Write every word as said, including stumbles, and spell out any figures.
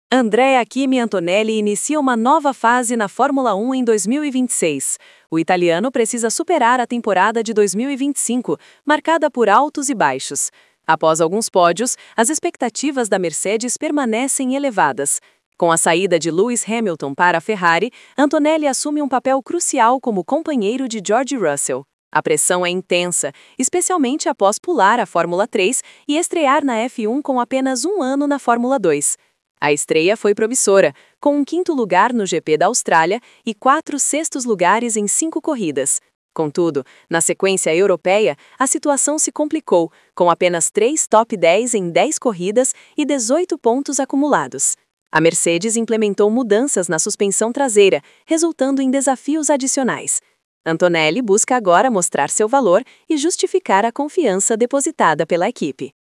Andrea Kimi Antonelli inicia uma nova fase na Fórmula um em dois mil e vinte e seis. O italiano precisa superar a temporada de dois mil e vinte e cinco, marcada por altos e baixos. Após alguns pódios, as expectativas da Mercedes permanecem elevadas. Com a saída de Lewis Hamilton para a Ferrari, Antonelli assume um papel crucial como companheiro de George Russell. A pressão é intensa, especialmente após pular a Fórmula três e estrear na F um com apenas um ano na Fórmula dois. A estreia foi promissora, com um quinto lugar no G P da Austrália e quatro sextos lugares em cinco corridas. Contudo, na sequência europeia, a situação se complicou, com apenas três top dez em dez corridas e dezoito pontos acumulados. A Mercedes implementou mudanças na suspensão traseira, resultando em desafios adicionais. Antonelli busca agora mostrar seu valor e justificar a confiança depositada pela equipe.